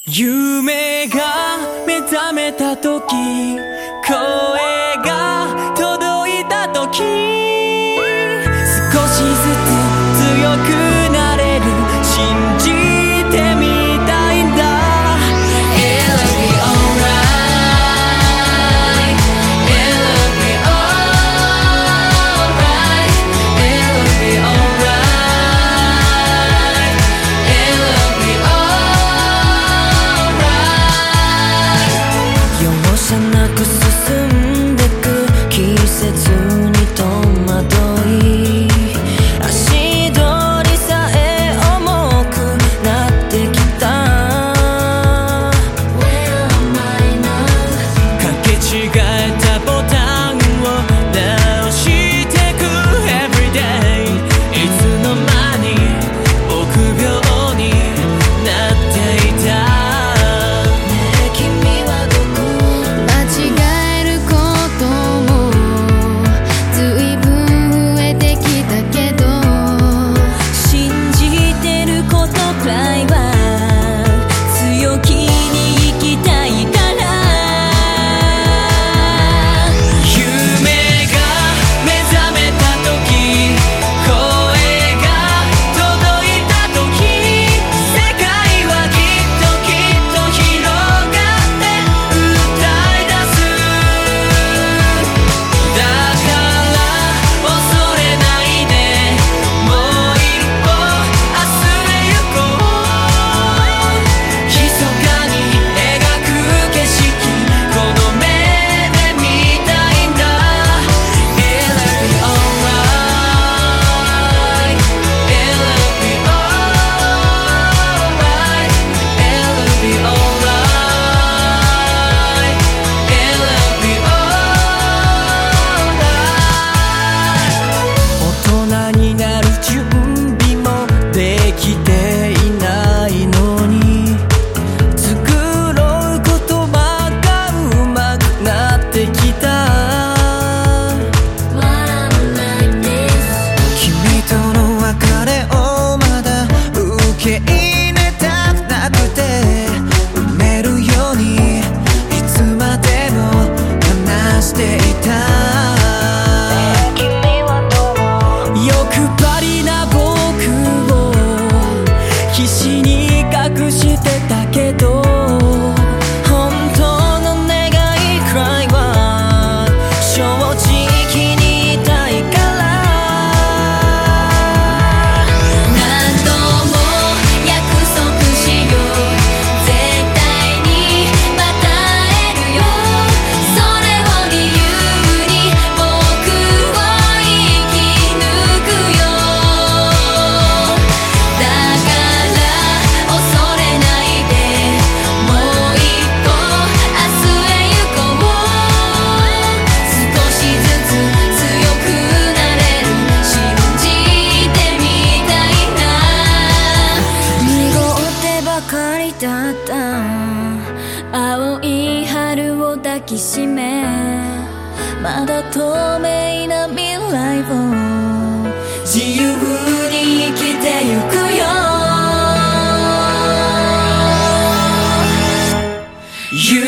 夢が目覚めた時、声が届いた時、少しずつ強くなれる、信じてみたいんだ。 It'll be alright, it'll be alright, it'll be alright, it'll be alright。 容赦なく進んでく季節に戸惑い、足取りさえ重くなってきた。かけ違えたボタンを直してく Everyday。 いつの間に臆病になっていた。青い春を抱きしめ、まだ透明な未来を自由に生きてゆくよ。